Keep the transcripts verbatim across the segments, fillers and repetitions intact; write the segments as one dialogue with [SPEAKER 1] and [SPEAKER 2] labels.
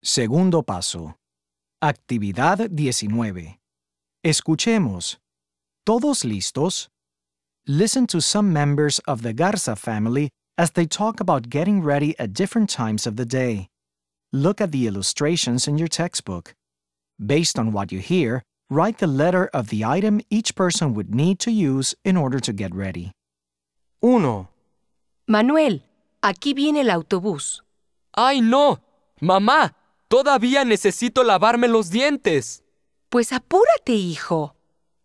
[SPEAKER 1] Segundo paso. Actividad diecinueve. Escuchemos. ¿Todos listos? Listen to some members of the Garza family as they talk about getting ready at different times of the day. Look at the illustrations in your textbook. Based on what you hear, write the letter of the item each person would need to use in order to get ready.
[SPEAKER 2] Uno.
[SPEAKER 3] Manuel, aquí viene el autobús.
[SPEAKER 2] ¡Ay, no! ¡Mamá! Todavía necesito lavarme los dientes.
[SPEAKER 3] Pues apúrate, hijo.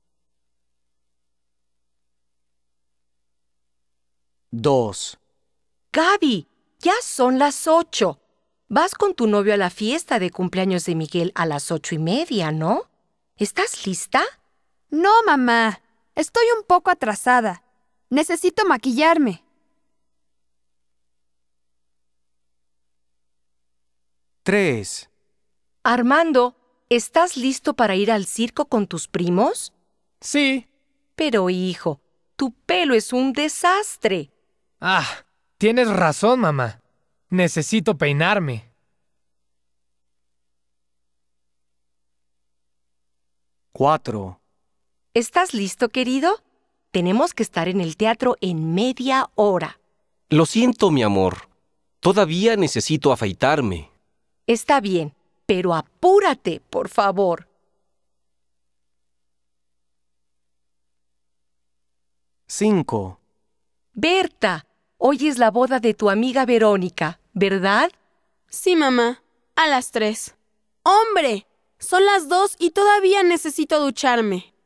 [SPEAKER 2] Dos.
[SPEAKER 3] Gaby, ya son las ocho. Vas con tu novio a la fiesta de cumpleaños de Miguel a las ocho y media, ¿no? ¿Estás lista?
[SPEAKER 4] No, mamá. Estoy un poco atrasada. Necesito maquillarme.
[SPEAKER 2] Tres.
[SPEAKER 3] Armando, ¿estás listo para ir al circo con tus primos?
[SPEAKER 5] Sí.
[SPEAKER 3] Pero, hijo, tu pelo es un desastre.
[SPEAKER 5] Ah, tienes razón, mamá. Necesito peinarme.
[SPEAKER 2] Cuatro.
[SPEAKER 3] ¿Estás listo, querido? Tenemos que estar en el teatro en media hora.
[SPEAKER 6] Lo siento, mi amor. Todavía necesito afeitarme.
[SPEAKER 3] Está bien, pero apúrate, por favor.
[SPEAKER 2] Cinco.
[SPEAKER 3] Berta, hoy es la boda de tu amiga Verónica, ¿verdad?
[SPEAKER 4] Sí, mamá. A las tres. ¡Hombre! Son las dos y todavía necesito ducharme.